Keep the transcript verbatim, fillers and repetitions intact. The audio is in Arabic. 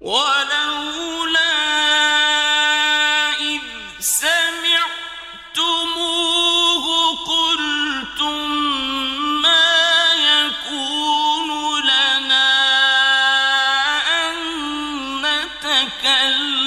ولولا إذ سمعتموه قلتم ما يكون لنا أن نتكلم